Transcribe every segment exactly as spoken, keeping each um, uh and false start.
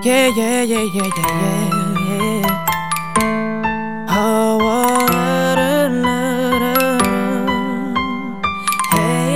Yeah, yeah, yeah, yeah, yeah, yeah. Oh, oh, la, la, la, la. Hey,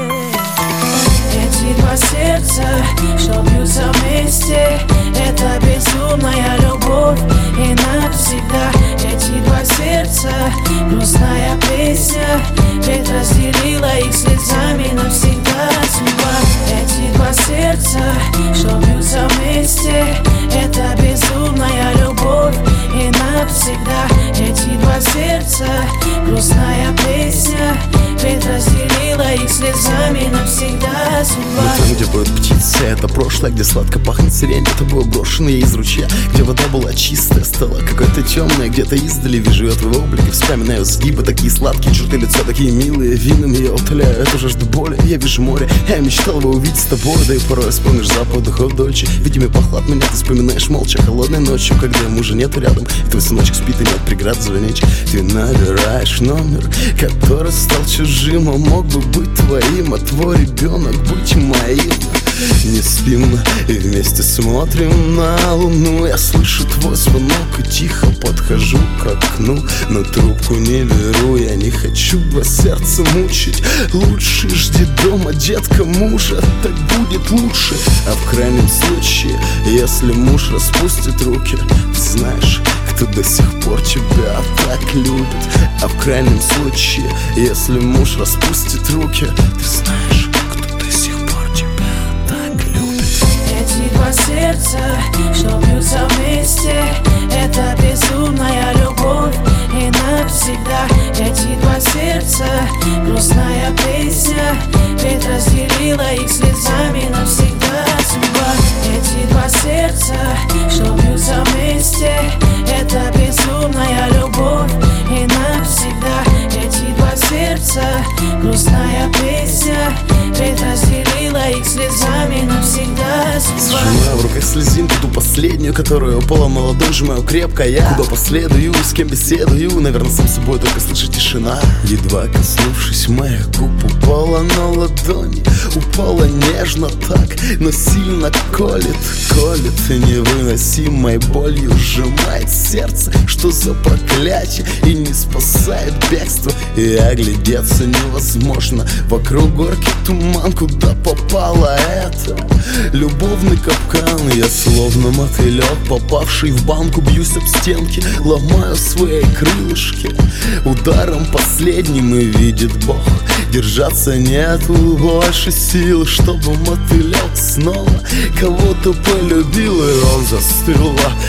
yeah. Эти два сердца, что бьются вместе, это безумная любовь и навсегда. Эти два сердца, грустная песня, ведь разделила их слезами навсегда судьба. Эти два сердца, что бьются вместе, это безумная любовь и навсегда. Эти два сердца, грустная песня, ведь разделила их слезами навсегда судьба. Но там, где поют птицы, это прошлое, где сладко пахнет сирень. Это было брошено из ручья, где вода была чистая, стала какой-то темная. Где-то издали вижу я твой облик и вспоминаю сгибы, такие сладкие черты лица, такие милые. Вином я утоляю эту жажду боли. Я вижу море, я мечтал его увидеть с тобой. Да и порой вспомнишь запах духов Дольче. Видимо, пахло от меня, ты вспоминаешь молча холодной ночью, когда мужа нету рядом, и твой сыночек спит и нет преград звонячек. Ты набираешь номер, который стал чужим, а мог бы быть твоим, а твой ребенок быть моим. Не спим и вместе смотрим на луну. Я слышу твой звонок и тихо подхожу к окну, но трубку не беру, я не хочу два сердца мучить. Лучше жди дома, детка, мужа, так будет лучше. А в крайнем случае, если муж распустит руки, ты знаешь, кто до сих пор тебя так любит. А в крайнем случае, если муж распустит руки, ты знаешь, кто до сих пор тебя так любит. Эти два сердца, что бьются вместе, это безумная любовь и навсегда. Эти два сердца, грустная песня, ведь разделила их слезами навсегда судьба. Эти два сердца, что бьются вместе, это безумная любовь и навсегда. Эти два сердца, грустная песня, ведь разделила их слезами навсегда судьба. Сжимаю в руках слезинку, ту последнюю, которая упала на ладонь, сжимаю крепко я. Куда последую, с кем беседую, наверное, сам собой только слышу тишина. Едва коснувшись моих губ, упала на ладони. Упала нежно так, но сильно колет, колет и невыносимой болью сжимает сердце. Что за проклятие, и не спасает бегство, и оглядеться невозможно. Вокруг горький туман, куда попала эта любовный капкан. Я словно мотылек, попавший в банку, бьюсь об стенки, ломаю свои крылышки. Ударом последним и видит Бог, держаться нету больше сил, чтобы мотылек снова кого-то полюбил. И он застыл,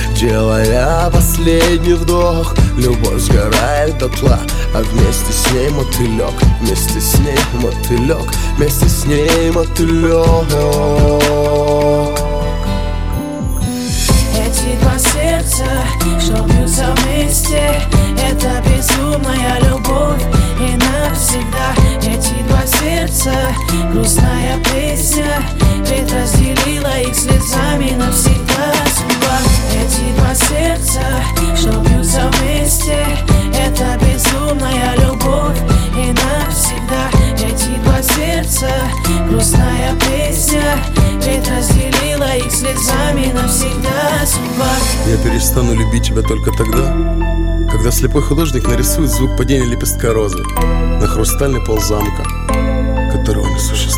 делая последний вдох. Любовь сгорает дотла, а вместе с ней мотылек. Вместе с ней мотылек, вместе с ней мотылек. Эти два сердца, что бьются вместе, это безумная любовь и навсегда. Эти два сердца, грустная песня, ведь разделила их слезами навсегда судьба. Эти два сердца, что бьются вместе, это безумная любовь и навсегда. Эти два сердца, грустная песня, ведь разделила их слезами навсегда судьба. Я перестану любить тебя только тогда, когда слепой художник нарисует звук падения лепестка розы на хрустальный пол замка, которого не существует.